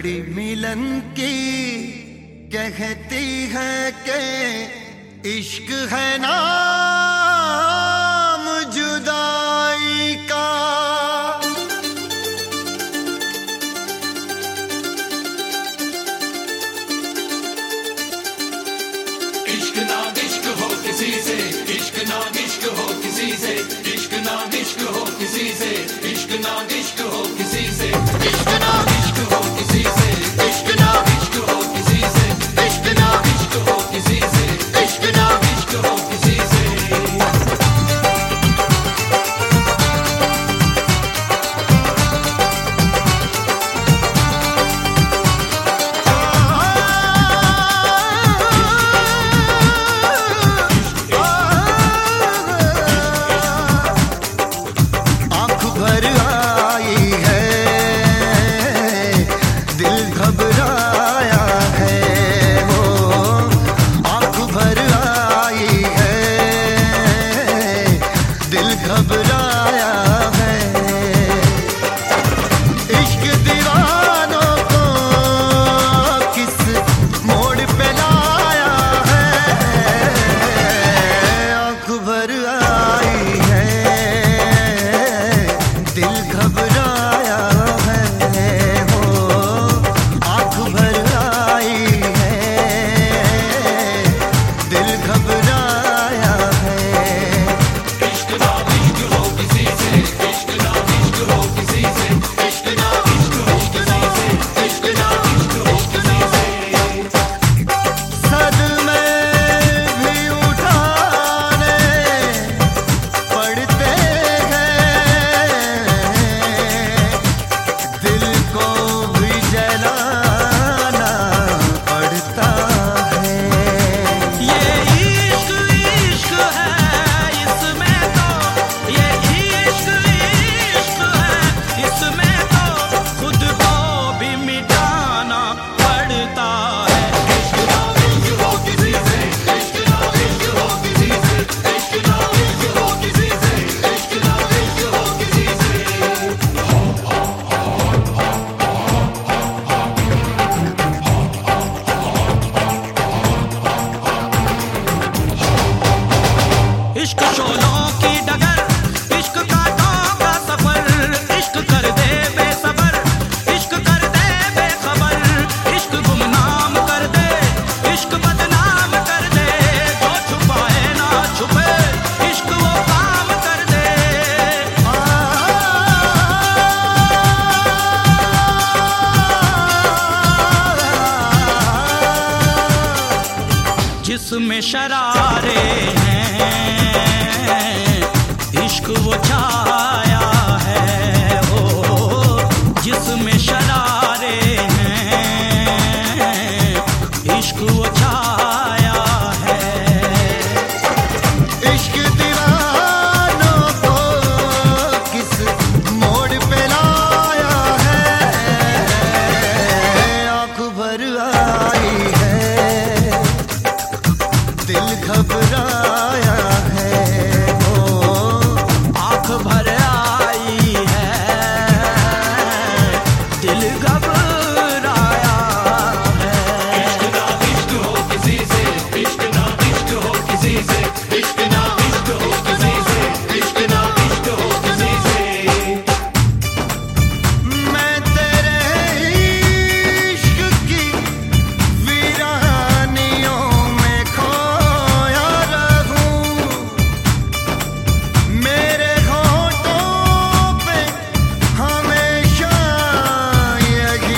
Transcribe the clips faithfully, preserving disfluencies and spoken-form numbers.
घड़ी मिलन की कहती है कि इश्क है नाम जुदाई का। इश्क ना इश्क हो किसी से, इश्क ना इश्क हो किसी से, इश्क ना इश्क हो किसी से, इश्क ना इश्क हो किसी से, इश्क ना इश्क हो किसी से, इश्क ना इश्क हो किसी से, इश्क ना इश्क हो किसी से, इश्क ना इश्क हो किसी से। इश्क शोलों की डगर, इश्क कांटों का सफर, इश्क कर दे बेसबर, इश्क कर दे बेखबर, इश्क गुमनाम कर दे, इश्क बदनाम कर दे, जो छुपाए ना छुपे, इश्क वो काम कर दे। जिसमें शरारे हैं इश्क वो छाया है, ओ जिसमें शरारे हैं इश्क वो छाया है। इश्क दीवानों को किस मोड़ पे लाया है, आँख भर आई है, दिल घबराया है, ओ आँख भर आई है, दिल घबराया है। इश्क ना इश्क हो किसी से, इश्क ना इश्क हो किसी से, इश्क ना इश्क हो किसी से, इश्क ना इश्क हो किसी से। मैं तेरे इश्क की वीरानियों में खोया रहूं, मेरे होठों पे हमेशा यही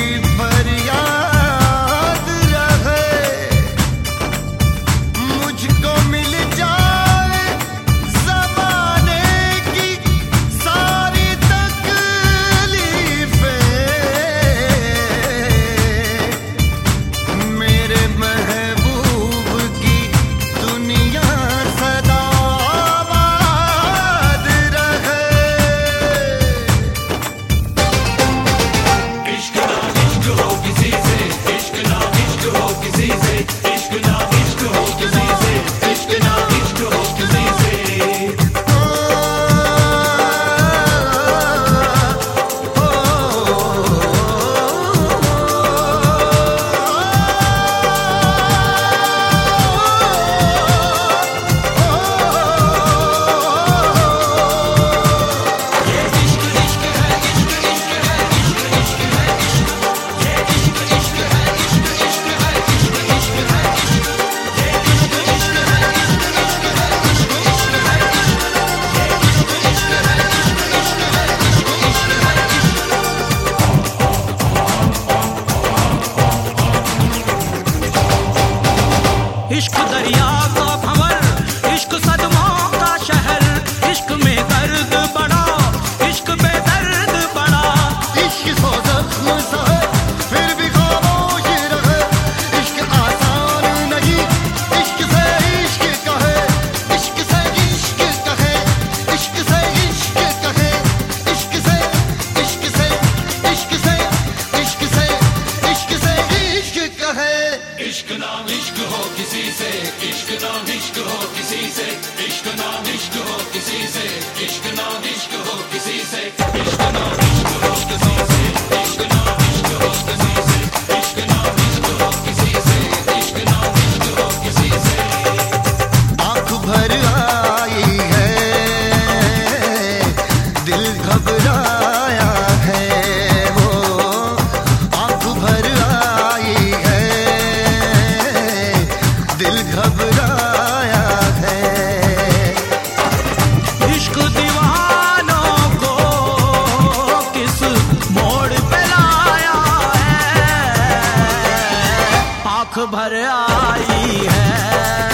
भर आई है।